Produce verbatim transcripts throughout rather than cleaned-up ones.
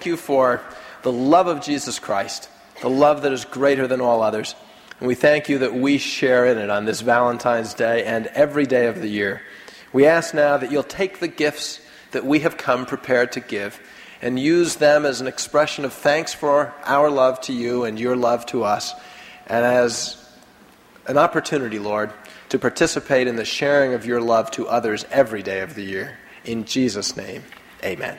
thank you for the love of Jesus Christ, the love that is greater than all others. And we thank you that we share in it on this Valentine's Day and every day of the year. We ask now that you'll take the gifts that we have come prepared to give and use them as an expression of thanks for our love to you and your love to us, and as an opportunity, Lord, to participate in the sharing of your love to others every day of the year. In Jesus' name, amen.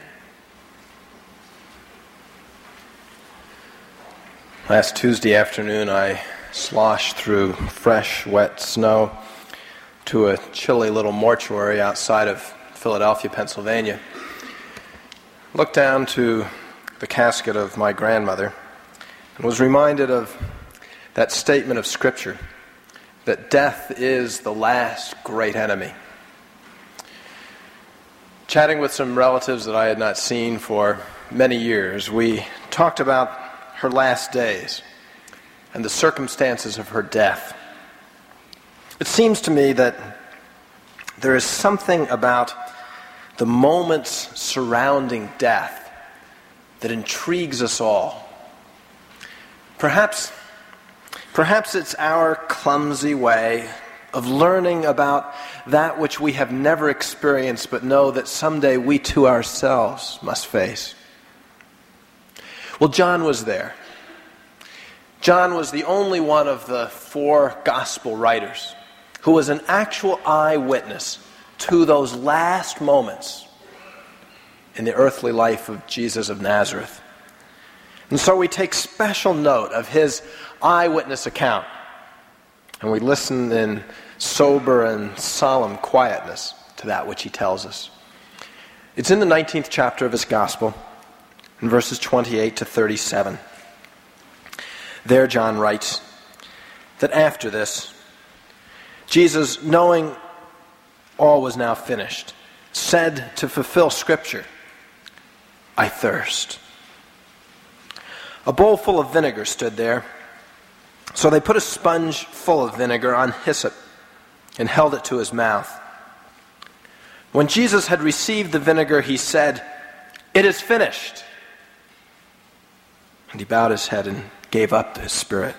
Last Tuesday afternoon, I sloshed through fresh, wet snow to a chilly little mortuary outside of Philadelphia, Pennsylvania. Looked down to the casket of my grandmother and was reminded of that statement of Scripture that death is the last great enemy. Chatting with some relatives that I had not seen for many years, we talked about her last days and the circumstances of her death. It seems to me that there is something about the moments surrounding death that intrigues us all. Perhaps, perhaps it's our clumsy way of learning about that which we have never experienced but know that someday we too ourselves must face. Well, John was there. John was the only one of the four gospel writers who was an actual eyewitness to those last moments in the earthly life of Jesus of Nazareth. And so we take special note of his eyewitness account, and we listen in sober and solemn quietness to that which he tells us. It's in the nineteenth chapter of his gospel, in verses twenty-eight to thirty-seven. There John writes that after this, Jesus, knowing all was now finished, said to fulfill Scripture, "I thirst." A bowl full of vinegar stood there. So they put a sponge full of vinegar on hyssop and held it to his mouth. When Jesus had received the vinegar, he said, "It is finished." And he bowed his head and gave up his spirit.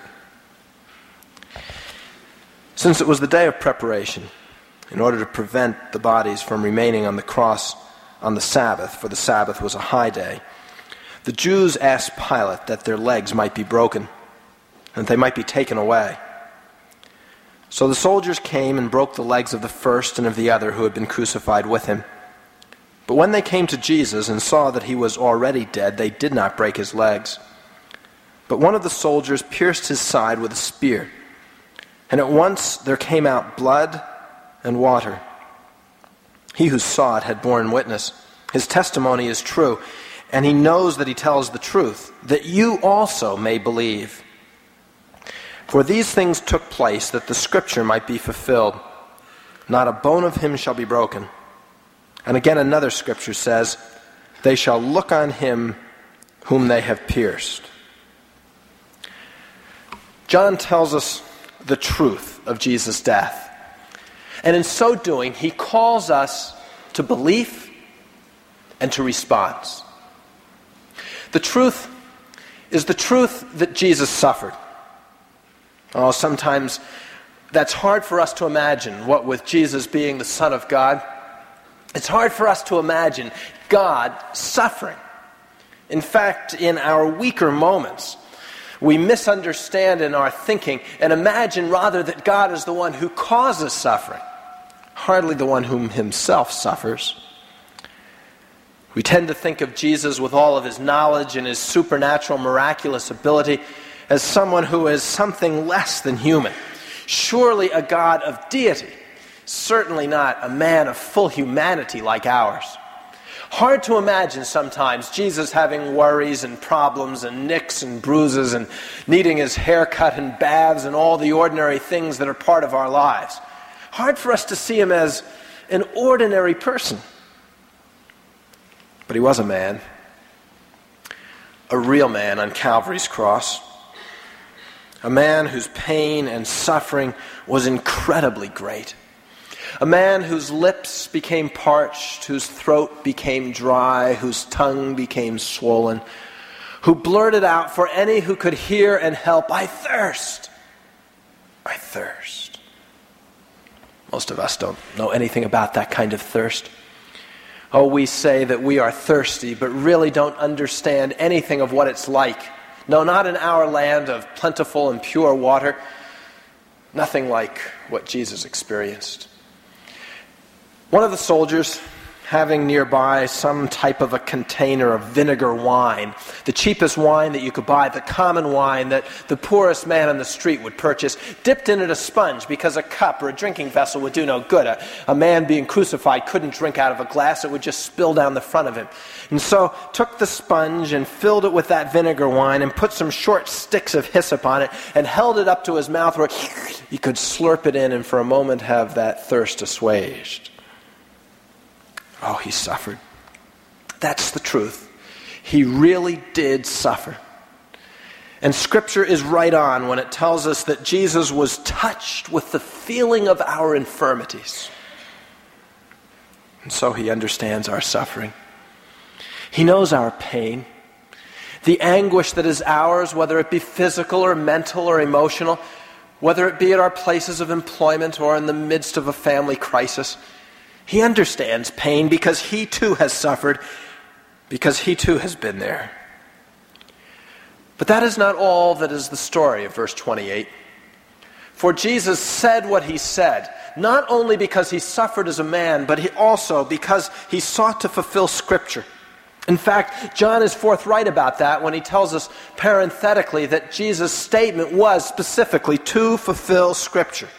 Since it was the day of preparation, in order to prevent the bodies from remaining on the cross on the Sabbath, for the Sabbath was a high day, the Jews asked Pilate that their legs might be broken and that they might be taken away. So the soldiers came and broke the legs of the first and of the other who had been crucified with him. But when they came to Jesus and saw that he was already dead, they did not break his legs. But one of the soldiers pierced his side with a spear, and at once there came out blood and water. He who saw it had borne witness. His testimony is true, and he knows that he tells the truth, that you also may believe. For these things took place that the Scripture might be fulfilled. Not a bone of him shall be broken. And again another Scripture says, they shall look on him whom they have pierced. John tells us the truth of Jesus' death. And in so doing, he calls us to belief and to response. The truth is the truth that Jesus suffered. Oh, sometimes that's hard for us to imagine, what with Jesus being the Son of God. It's hard for us to imagine God suffering. In fact, in our weaker moments, we misunderstand in our thinking and imagine rather that God is the one who causes suffering, hardly the one whom himself suffers. We tend to think of Jesus with all of his knowledge and his supernatural, miraculous ability as someone who is something less than human, surely a God of deity, certainly not a man of full humanity like ours. Hard to imagine sometimes Jesus having worries and problems and nicks and bruises and needing his hair cut and baths and all the ordinary things that are part of our lives. Hard for us to see him as an ordinary person. But he was a man, a real man on Calvary's cross, a man whose pain and suffering was incredibly great. A man whose lips became parched, whose throat became dry, whose tongue became swollen, who blurted out for any who could hear and help, "I thirst, I thirst." Most of us don't know anything about that kind of thirst. Oh, we say that we are thirsty, but really don't understand anything of what it's like. No, not in our land of plentiful and pure water. Nothing like what Jesus experienced. One of the soldiers, having nearby some type of a container of vinegar wine, the cheapest wine that you could buy, the common wine that the poorest man on the street would purchase, dipped in it a sponge because a cup or a drinking vessel would do no good. A, a man being crucified couldn't drink out of a glass, it would just spill down the front of him. And so took the sponge and filled it with that vinegar wine and put some short sticks of hyssop on it and held it up to his mouth where he could slurp it in and for a moment have that thirst assuaged. Oh, he suffered. That's the truth. He really did suffer. And Scripture is right on when it tells us that Jesus was touched with the feeling of our infirmities. And so he understands our suffering. He knows our pain. The anguish that is ours, whether it be physical or mental or emotional, whether it be at our places of employment or in the midst of a family crisis. He understands pain because he too has suffered, because he too has been there. But that is not all that is the story of verse twenty-eight. For Jesus said what he said, not only because he suffered as a man, but he also because he sought to fulfill Scripture. In fact, John is forthright about that when he tells us parenthetically that Jesus' statement was specifically to fulfill Scripture.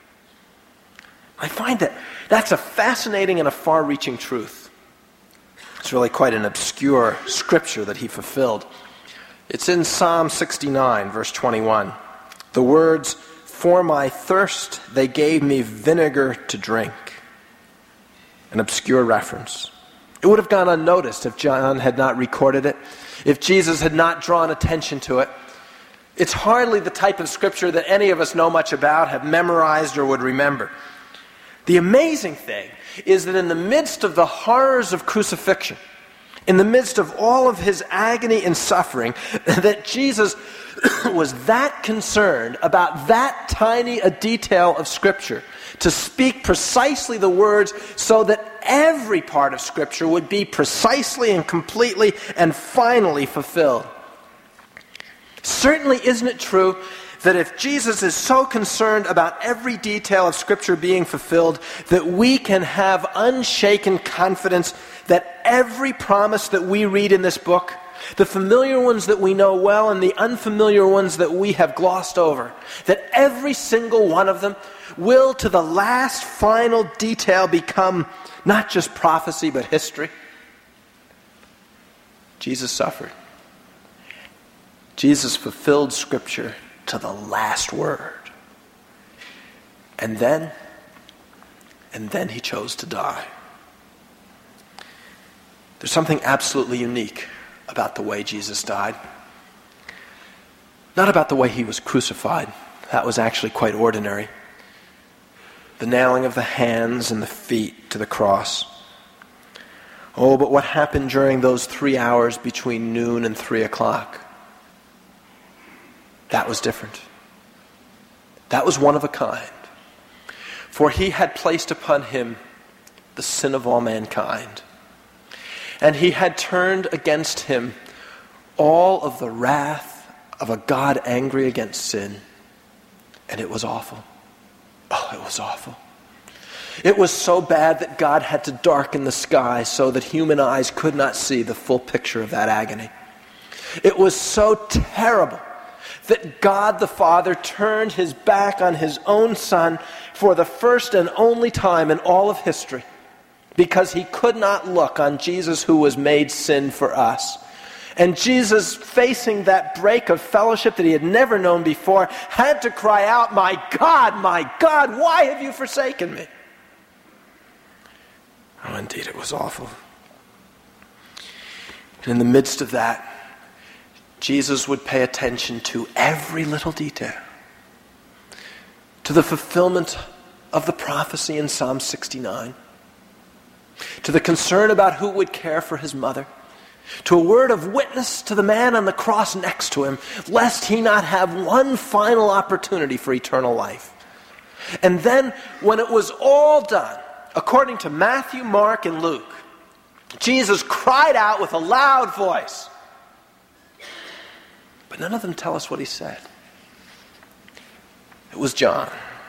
I find that that's a fascinating and a far-reaching truth. It's really quite an obscure scripture that he fulfilled. It's in Psalm sixty-nine, verse twenty-one. The words, "For my thirst they gave me vinegar to drink." An obscure reference. It would have gone unnoticed if John had not recorded it, if Jesus had not drawn attention to it. It's hardly the type of scripture that any of us know much about, have memorized, or would remember. The amazing thing is that in the midst of the horrors of crucifixion, in the midst of all of his agony and suffering, that Jesus was that concerned about that tiny a detail of Scripture, to speak precisely the words so that every part of Scripture would be precisely and completely and finally fulfilled. Certainly isn't it true that if Jesus is so concerned about every detail of Scripture being fulfilled, that we can have unshaken confidence that every promise that we read in this book, the familiar ones that we know well and the unfamiliar ones that we have glossed over, that every single one of them will to the last final detail become not just prophecy but history? Jesus suffered. Jesus fulfilled Scripture to the last word. And then, and then he chose to die. There's something absolutely unique about the way Jesus died. Not about the way he was crucified. That was actually quite ordinary. The nailing of the hands and the feet to the cross. Oh, but what happened during those three hours between noon and three o'clock? That was different. That was one of a kind. For he had placed upon him the sin of all mankind. And he had turned against him all of the wrath of a God angry against sin. And it was awful. Oh, it was awful. It was so bad that God had to darken the sky so that human eyes could not see the full picture of that agony. It was so terrible that God the Father turned his back on his own Son for the first and only time in all of history, because he could not look on Jesus who was made sin for us. And Jesus, facing that break of fellowship that he had never known before, had to cry out, "My God, my God, why have you forsaken me?" Oh, indeed, it was awful. And in the midst of that, Jesus would pay attention to every little detail, to the fulfillment of the prophecy in Psalm sixty-nine, to the concern about who would care for his mother, to a word of witness to the man on the cross next to him, lest he not have one final opportunity for eternal life. And then, when it was all done, according to Matthew, Mark, and Luke, Jesus cried out with a loud voice. But none of them tell us what he said. It was John.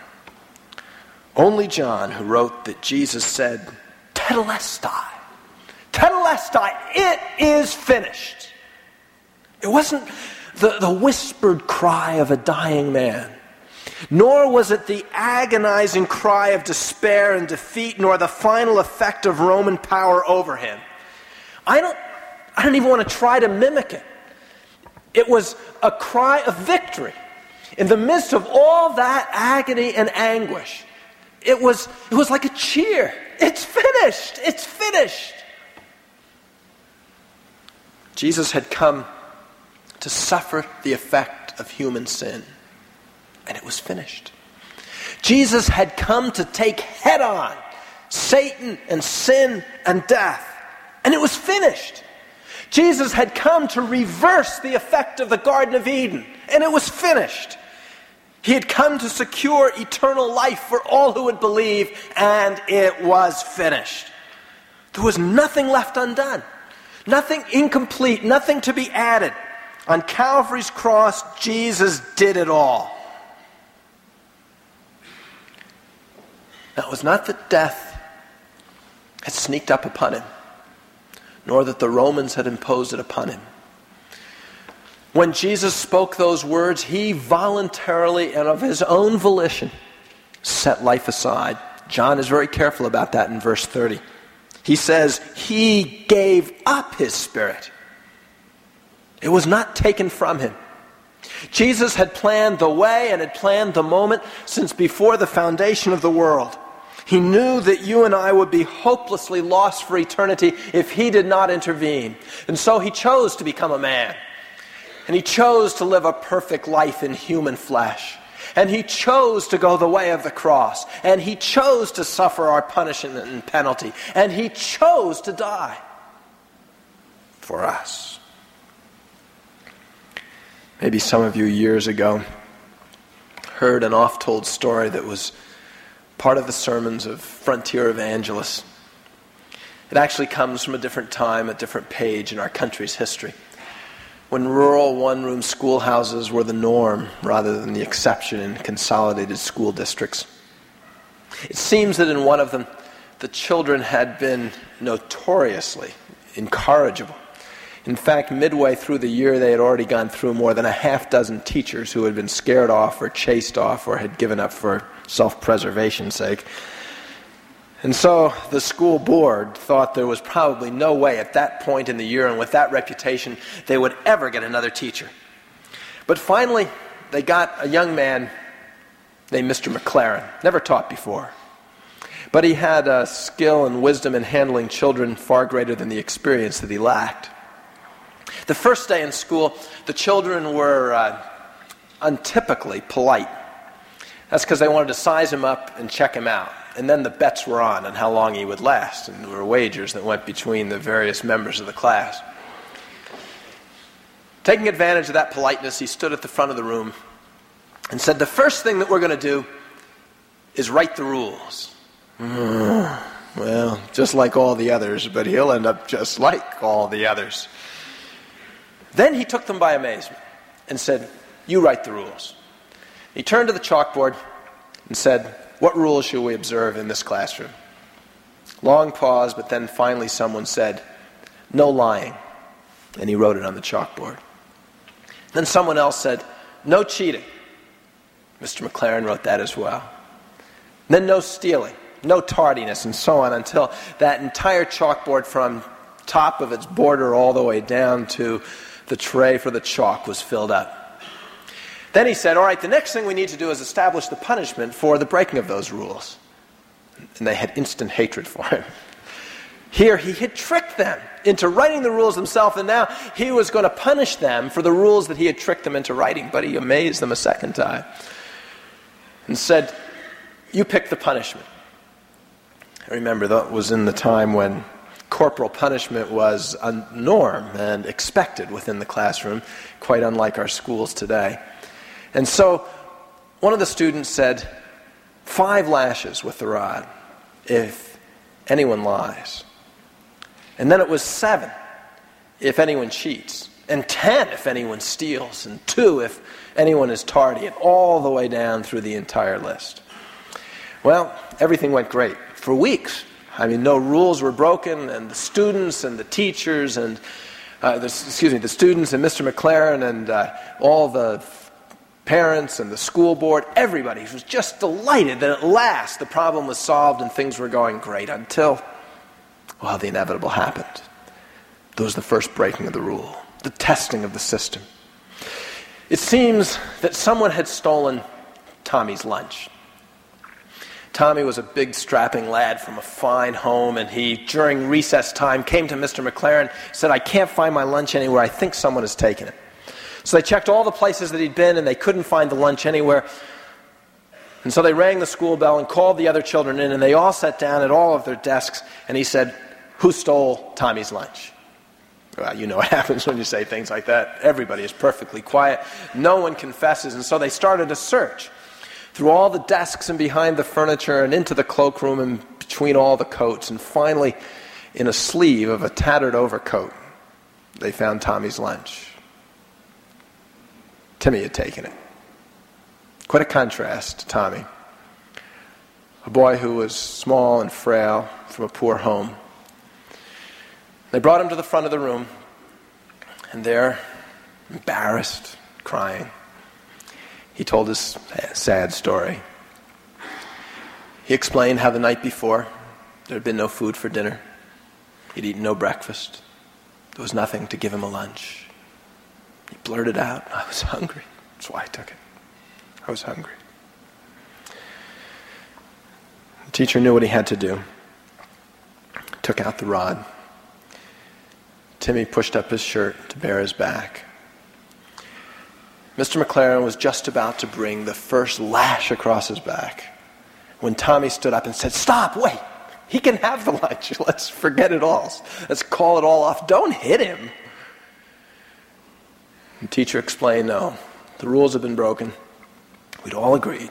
Only John who wrote that Jesus said, Tetelestai. Tetelestai, it is finished. It wasn't the, the whispered cry of a dying man, nor was it the agonizing cry of despair and defeat, nor the final effect of Roman power over him. I don't, I don't even want to try to mimic it. It was a cry of victory. In the midst of all that agony and anguish, it was, it was like a cheer. It's finished! It's finished! Jesus had come to suffer the effect of human sin, and it was finished. Jesus had come to take head on Satan and sin and death, and it was finished. Jesus had come to reverse the effect of the Garden of Eden, and it was finished. He had come to secure eternal life for all who would believe, and it was finished. There was nothing left undone, nothing incomplete, nothing to be added. On Calvary's cross, Jesus did it all. Now, it was not that death had sneaked up upon him, nor that the Romans had imposed it upon him. When Jesus spoke those words, he voluntarily and of his own volition set life aside. John is very careful about that in verse thirty. He says, he gave up his spirit. It was not taken from him. Jesus had planned the way and had planned the moment since before the foundation of the world. He knew that you and I would be hopelessly lost for eternity if he did not intervene. And so he chose to become a man. And he chose to live a perfect life in human flesh. And he chose to go the way of the cross. And he chose to suffer our punishment and penalty. And he chose to die for us. Maybe some of you years ago heard an oft-told story that was part of the sermons of frontier evangelists. It actually comes from a different time, a different page in our country's history, when rural one-room schoolhouses were the norm rather than the exception in consolidated school districts. It seems that in one of them, the children had been notoriously incorrigible. In fact, midway through the year, they had already gone through more than a half dozen teachers who had been scared off or chased off or had given up for self-preservation's sake. And so the school board thought there was probably no way at that point in the year and with that reputation they would ever get another teacher. But finally, they got a young man named Mister McLaren, never taught before. But he had a skill and wisdom in handling children far greater than the experience that he lacked. The first day in school, the children were uh, untypically polite. That's because they wanted to size him up and check him out. And then the bets were on on how long he would last, and there were wagers that went between the various members of the class. Taking advantage of that politeness, he stood at the front of the room and said, the first thing that we're going to do is write the rules. Mm, well, just like all the others, but he'll end up just like all the others. Then he took them by amazement and said, you write the rules. He turned to the chalkboard and said, what rules should we observe in this classroom? Long pause, but then finally someone said, no lying. And he wrote it on the chalkboard. Then someone else said, no cheating. Mister McLaren wrote that as well. Then no stealing, no tardiness, and so on until that entire chalkboard from top of its border all the way down to the tray for the chalk was filled up. Then he said, all right, the next thing we need to do is establish the punishment for the breaking of those rules. And they had instant hatred for him. Here, he had tricked them into writing the rules himself, and now he was going to punish them for the rules that he had tricked them into writing. But he amazed them a second time and said, You pick the punishment. I remember that was in the time when corporal punishment was a norm and expected within the classroom, quite unlike our schools today. And so one of the students said, five lashes with the rod if anyone lies. And then it was seven if anyone cheats, and ten if anyone steals, and two if anyone is tardy, and all the way down through the entire list. Well, everything went great for weeks. I mean, no rules were broken, and the students and the teachers and, uh, the, excuse me, the students and Mister McLaren and uh, all the parents and the school board, everybody was just delighted that at last the problem was solved and things were going great until, well, the inevitable happened. That was the first breaking of the rule, the testing of the system. It seems that someone had stolen Tommy's lunch. Tommy was a big, strapping lad from a fine home, and he, during recess time, came to Mister McLaren, said, I can't find my lunch anywhere. I think someone has taken it. So they checked all the places that he'd been, and they couldn't find the lunch anywhere. And so they rang the school bell and called the other children in, and they all sat down at all of their desks, and he said, who stole Tommy's lunch? Well, you know what happens when you say things like that. Everybody is perfectly quiet. No one confesses, and so they started a search through all the desks and behind the furniture and into the cloakroom and between all the coats, and finally, in a sleeve of a tattered overcoat, they found Tommy's lunch. Timmy had taken it. Quite a contrast to Tommy, a boy who was small and frail from a poor home. They brought him to the front of the room, and there, embarrassed, crying, he told his sad story. He explained how the night before there had been no food for dinner. He'd eaten no breakfast. There was nothing to give him a lunch. He blurted out, I was hungry. That's why I took it. I was hungry. The teacher knew what he had to do. Took out the rod. Timmy pushed up his shirt to bare his back. Mister McLaren was just about to bring the first lash across his back when Tommy stood up and said, stop, wait, he can have the lunch. Let's forget it all. Let's call it all off. Don't hit him. The teacher explained, no, the rules have been broken. We'd all agreed.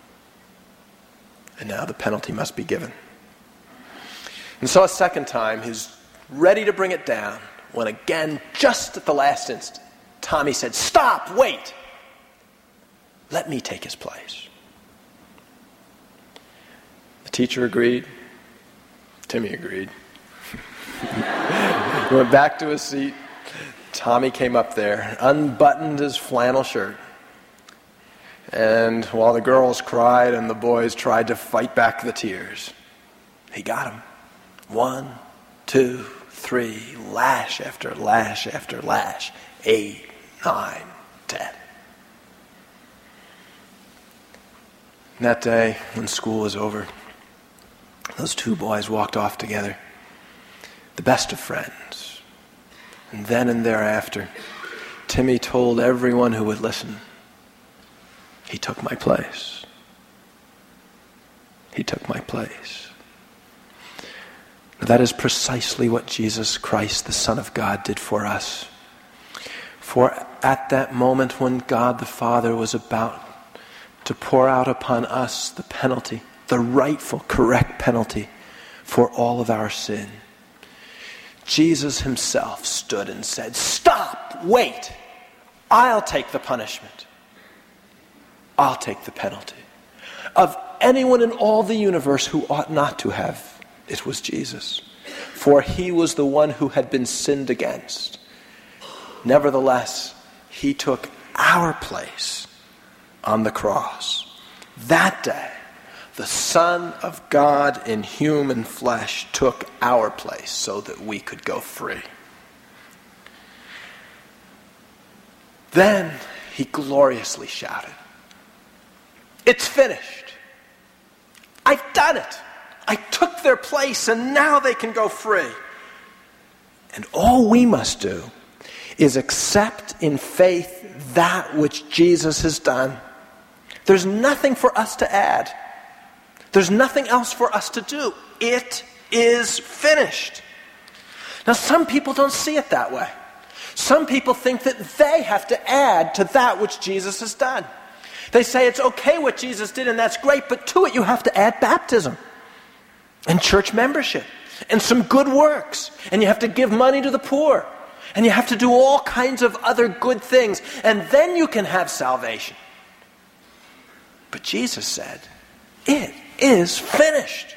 And now the penalty must be given. And so a second time, he's ready to bring it down when again, just at the last instant, Tommy said, stop, wait. Let me take his place. The teacher agreed. Timmy agreed. He went back to his seat. Tommy came up there, unbuttoned his flannel shirt. And while the girls cried and the boys tried to fight back the tears, he got him. One, two, three, lash after lash after lash. Eight, nine, ten. And that day, when school was over, those two boys walked off together, the best of friends. And then and thereafter, Timmy told everyone who would listen, he took my place. He took my place. That is precisely what Jesus Christ, the Son of God, did for us. For at that moment when God the Father was about to pour out upon us the penalty, the rightful, correct penalty for all of our sin, Jesus himself stood and said, stop, wait, I'll take the punishment. I'll take the penalty. Of anyone in all the universe who ought not to have, it was Jesus. For he was the one who had been sinned against. Nevertheless, he took our place on the cross. That day, the Son of God in human flesh took our place so that we could go free. Then he gloriously shouted, it's finished. I've done it. I took their place and now they can go free. And all we must do is accept in faith that which Jesus has done. There's nothing for us to add. There's nothing else for us to do. It is finished. Now, some people don't see it that way. Some people think that they have to add to that which Jesus has done. They say it's okay what Jesus did and that's great, but to it you have to add baptism and church membership and some good works, and you have to give money to the poor, and you have to do all kinds of other good things, and then you can have salvation. But Jesus said, it is finished.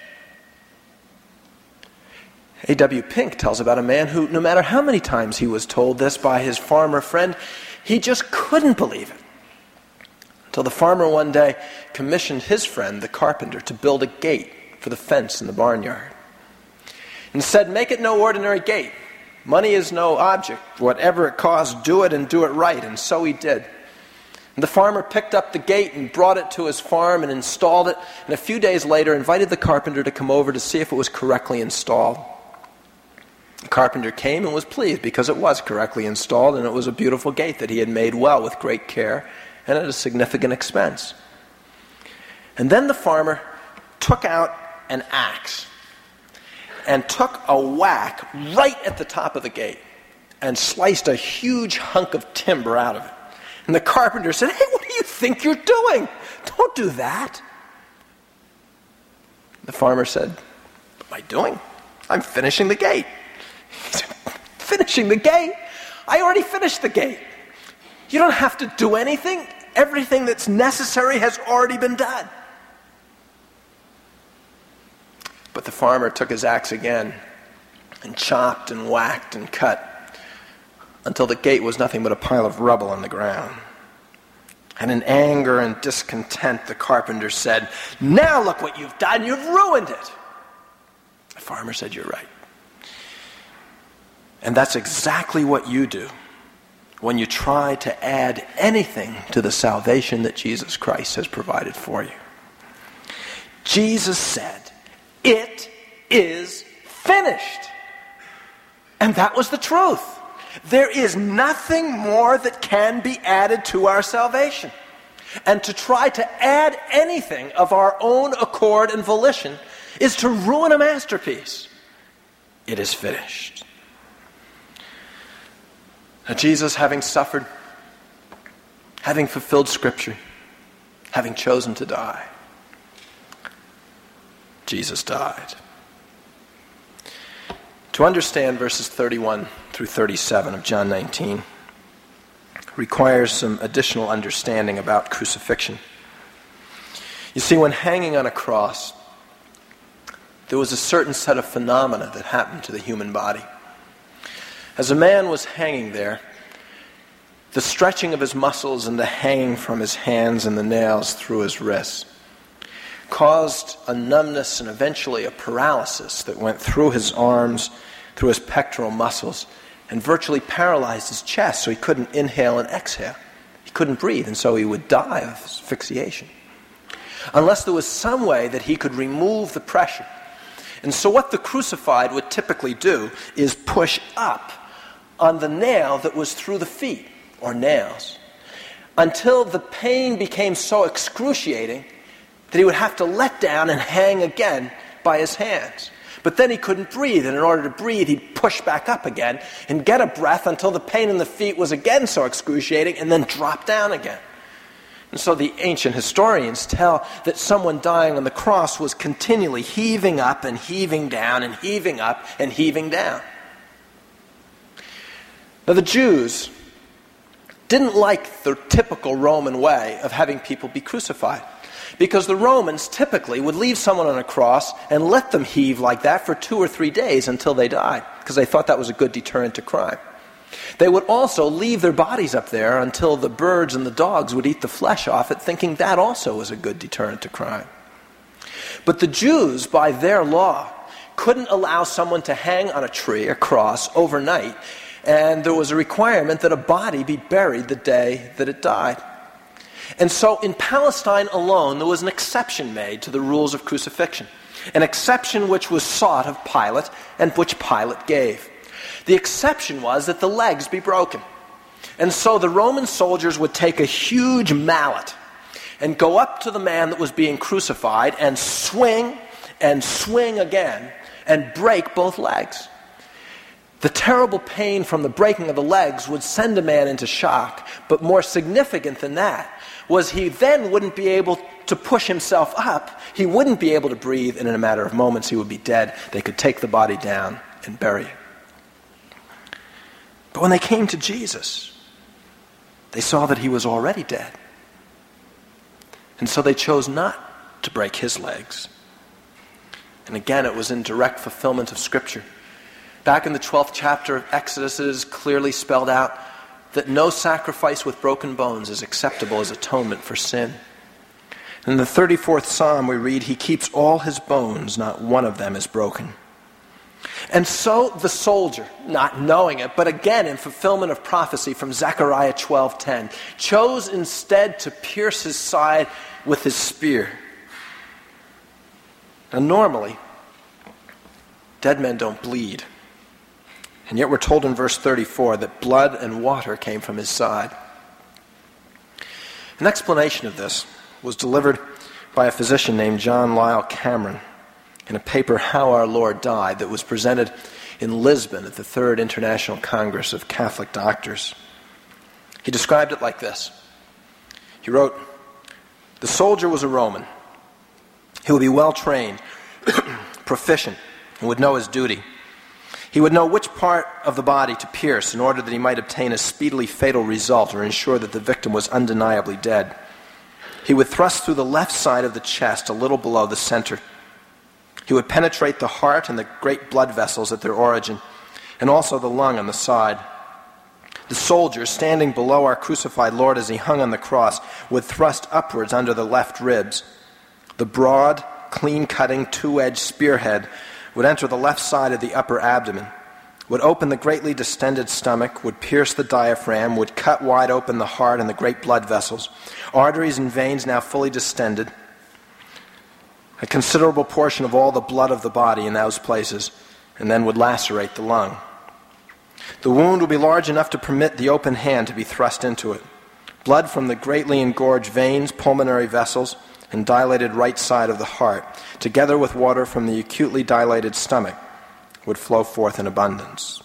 A W Pink tells about a man who, no matter how many times he was told this by his farmer friend, he just couldn't believe it. Until the farmer one day commissioned his friend, the carpenter, to build a gate for the fence in the barnyard. And said, make it no ordinary gate. Money is no object. Whatever it costs, do it and do it right. And so he did. And the farmer picked up the gate and brought it to his farm and installed it. And a few days later invited the carpenter to come over to see if it was correctly installed. The carpenter came and was pleased because it was correctly installed, and it was a beautiful gate that he had made well with great care and at a significant expense. And then the farmer took out an axe and took a whack right at the top of the gate and sliced a huge hunk of timber out of it. And the carpenter said, hey, what do you think you're doing? Don't do that. The farmer said, what am I doing? I'm finishing the gate. He said, finishing the gate? I already finished the gate. You don't have to do anything. Everything that's necessary has already been done. But the farmer took his axe again and chopped and whacked and cut until the gate was nothing but a pile of rubble on the ground. And in anger and discontent, the carpenter said, now look what you've done, you've ruined it. The farmer said, you're right. And that's exactly what you do when you try to add anything to the salvation that Jesus Christ has provided for you. Jesus said, it is finished. And that was the truth. There is nothing more that can be added to our salvation. And to try to add anything of our own accord and volition is to ruin a masterpiece. It is finished. Now, Jesus, having suffered, having fulfilled Scripture, having chosen to die, Jesus died. To understand verses thirty-one through thirty-seven of John nineteen requires some additional understanding about crucifixion. You see, when hanging on a cross, there was a certain set of phenomena that happened to the human body. As a man was hanging there, the stretching of his muscles and the hanging from his hands and the nails through his wrists caused a numbness and eventually a paralysis that went through his arms, through his pectoral muscles, and virtually paralyzed his chest so he couldn't inhale and exhale. He couldn't breathe, and so he would die of asphyxiation. Unless there was some way that he could remove the pressure. And so what the crucified would typically do is push up on the nail that was through the feet, or nails, until the pain became so excruciating that he would have to let down and hang again by his hands. But then he couldn't breathe, and in order to breathe, he'd push back up again and get a breath until the pain in the feet was again so excruciating, and then drop down again. And so the ancient historians tell that someone dying on the cross was continually heaving up and heaving down and heaving up and heaving down. Now the Jews didn't like the typical Roman way of having people be crucified, because the Romans typically would leave someone on a cross and let them heave like that for two or three days until they died, because they thought that was a good deterrent to crime. They would also leave their bodies up there until the birds and the dogs would eat the flesh off it, thinking that also was a good deterrent to crime. But the Jews, by their law, couldn't allow someone to hang on a tree, a cross, overnight, and there was a requirement that a body be buried the day that it died. And so in Palestine alone, there was an exception made to the rules of crucifixion, an exception which was sought of Pilate and which Pilate gave. The exception was that the legs be broken. And so the Roman soldiers would take a huge mallet and go up to the man that was being crucified and swing and swing again and break both legs. The terrible pain from the breaking of the legs would send a man into shock, but more significant than that was he then wouldn't be able to push himself up. He wouldn't be able to breathe, and in a matter of moments he would be dead. They could take the body down and bury it. But when they came to Jesus, they saw that he was already dead. And so they chose not to break his legs. And again, it was in direct fulfillment of Scripture. Back in the twelfth chapter of Exodus, it is clearly spelled out that no sacrifice with broken bones is acceptable as atonement for sin. In the thirty-fourth Psalm we read, he keeps all his bones, not one of them is broken. And so the soldier, not knowing it, but again in fulfillment of prophecy from Zechariah twelve ten, chose instead to pierce his side with his spear. Now normally, dead men don't bleed. And yet we're told in verse thirty-four that blood and water came from his side. An explanation of this was delivered by a physician named John Lyle Cameron in a paper, How Our Lord Died, that was presented in Lisbon at the Third International Congress of Catholic Doctors. He described it like this. He wrote, "The soldier was a Roman. He would be well trained, proficient, and would know his duty. He would know which part of the body to pierce in order that he might obtain a speedily fatal result or ensure that the victim was undeniably dead. He would thrust through the left side of the chest a little below the center. He would penetrate the heart and the great blood vessels at their origin, and also the lung on the side. The soldier, standing below our crucified Lord as he hung on the cross, would thrust upwards under the left ribs. The broad, clean-cutting, two-edged spearhead would enter the left side of the upper abdomen, would open the greatly distended stomach, would pierce the diaphragm, would cut wide open the heart and the great blood vessels, arteries and veins now fully distended, a considerable portion of all the blood of the body in those places, and then would lacerate the lung. The wound would be large enough to permit the open hand to be thrust into it. Blood from the greatly engorged veins, pulmonary vessels, and dilated right side of the heart, together with water from the acutely dilated stomach, would flow forth in abundance."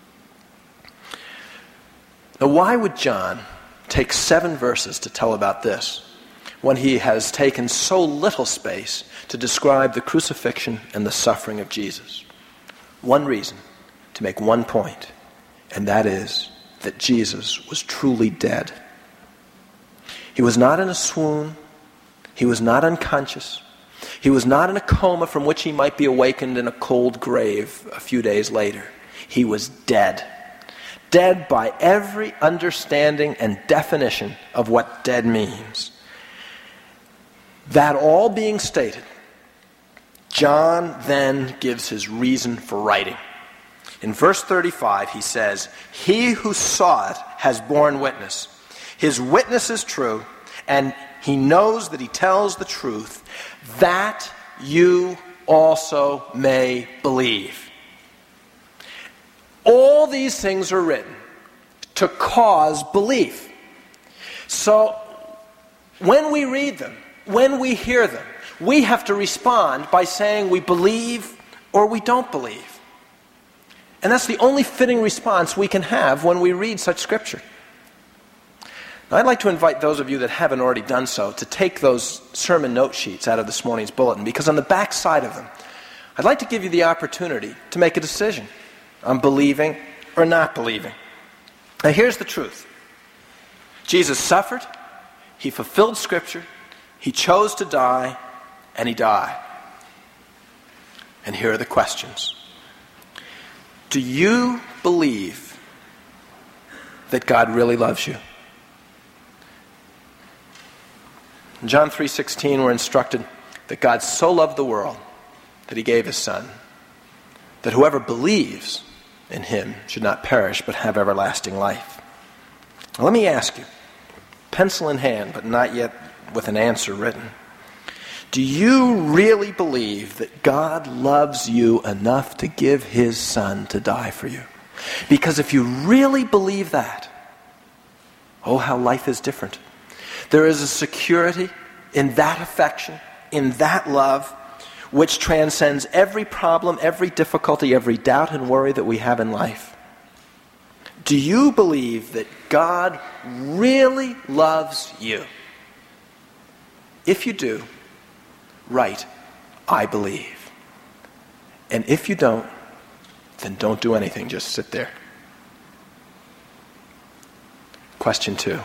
Now, why would John take seven verses to tell about this when he has taken so little space to describe the crucifixion and the suffering of Jesus? One reason, to make one point, and that is that Jesus was truly dead. He was not in a swoon. He was not unconscious. He was not in a coma from which he might be awakened in a cold grave a few days later. He was dead. Dead by every understanding and definition of what dead means. That all being stated, John then gives his reason for writing. In verse thirty-five, he says, "He who saw it has borne witness. His witness is true, and he knows that he tells the truth, that you also may believe." All these things are written to cause belief. So when we read them, when we hear them, we have to respond by saying we believe or we don't believe. And that's the only fitting response we can have when we read such scripture. Now, I'd like to invite those of you that haven't already done so to take those sermon note sheets out of this morning's bulletin, because on the back side of them, I'd like to give you the opportunity to make a decision on believing or not believing. Now, here's the truth. Jesus suffered, he fulfilled Scripture, he chose to die, and he died. And here are the questions. Do you believe that God really loves you? In John three sixteen, we're instructed that God so loved the world that he gave his Son, that whoever believes in him should not perish but have everlasting life. Now, let me ask you, pencil in hand, but not yet with an answer written, do you really believe that God loves you enough to give his Son to die for you? Because if you really believe that, oh, how life is different. There is a security in that affection, in that love, which transcends every problem, every difficulty, every doubt and worry that we have in life? Do you believe that God really loves you? If you do, write, I believe. And if you don't, then don't do anything, just sit there. Question two.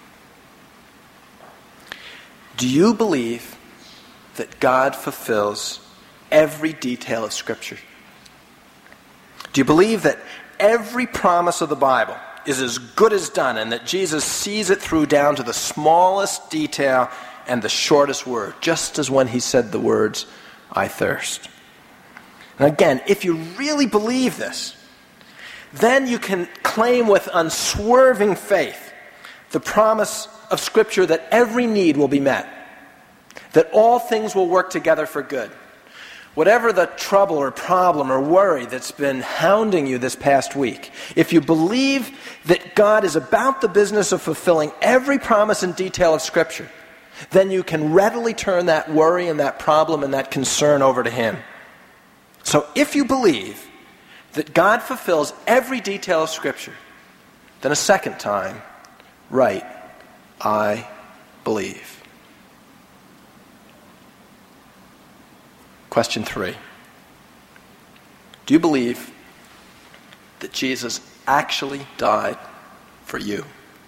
Do you believe that God fulfills every detail of Scripture? Do you believe that every promise of the Bible is as good as done and that Jesus sees it through down to the smallest detail and the shortest word, just as when he said the words, I thirst? And again, if you really believe this, then you can claim with unswerving faith the promise of Scripture that every need will be met, that all things will work together for good. Whatever the trouble or problem or worry that's been hounding you this past week, if you believe that God is about the business of fulfilling every promise and detail of Scripture, then you can readily turn that worry and that problem and that concern over to Him. So if you believe that God fulfills every detail of Scripture, then a second time, write, I believe. Question three. Do you believe that Jesus actually died for you?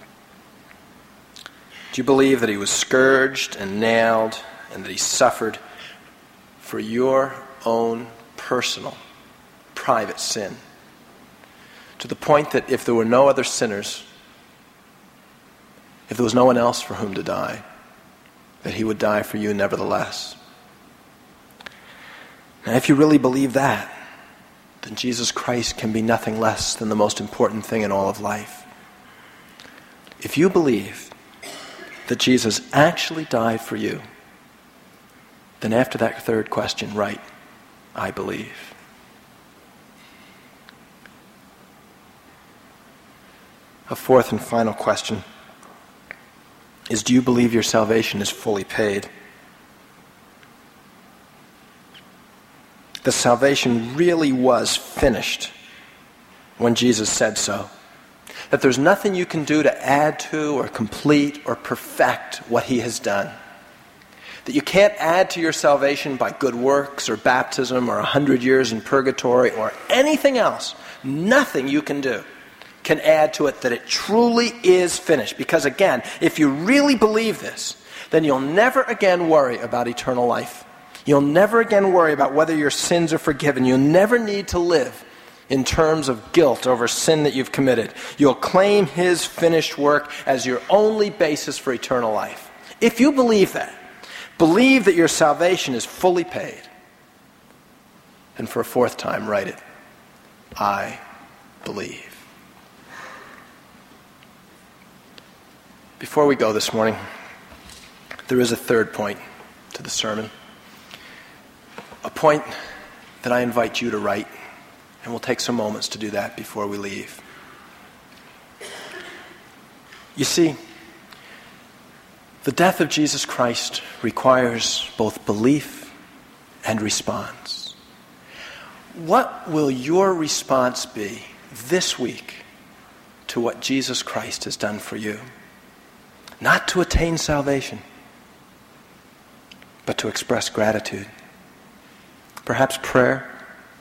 Do you believe that he was scourged and nailed and that he suffered for your own personal, private sin? To the point that if there were no other sinners, if there was no one else for whom to die, that he would die for you nevertheless. Now, if you really believe that, then Jesus Christ can be nothing less than the most important thing in all of life. If you believe that Jesus actually died for you, then after that third question, write, I believe. A fourth and final question is, do you believe your salvation is fully paid? The salvation really was finished when Jesus said so. That there's nothing you can do to add to or complete or perfect what he has done. That you can't add to your salvation by good works or baptism or a hundred years in purgatory or anything else. Nothing you can do can add to it, that it truly is finished. Because again, if you really believe this, then you'll never again worry about eternal life. You'll never again worry about whether your sins are forgiven. You'll never need to live in terms of guilt over sin that you've committed. You'll claim his finished work as your only basis for eternal life. If you believe that, believe that your salvation is fully paid, and for a fourth time, write it, I believe. Before we go this morning, there is a third point to the sermon. A point that I invite you to write, and we'll take some moments to do that before we leave. You see, the death of Jesus Christ requires both belief and response. What will your response be this week to what Jesus Christ has done for you? Not to attain salvation, but to express gratitude. Perhaps prayer.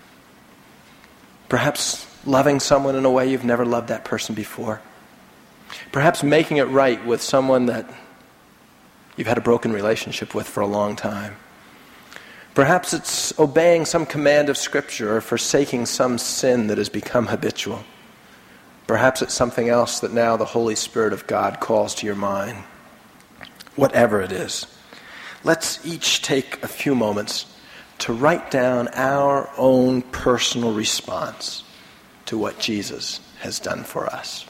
Perhaps loving someone in a way you've never loved that person before. Perhaps making it right with someone that you've had a broken relationship with for a long time. Perhaps it's obeying some command of Scripture or forsaking some sin that has become habitual. Perhaps it's something else that now the Holy Spirit of God calls to your mind. Whatever it is, let's each take a few moments to write down our own personal response to what Jesus has done for us.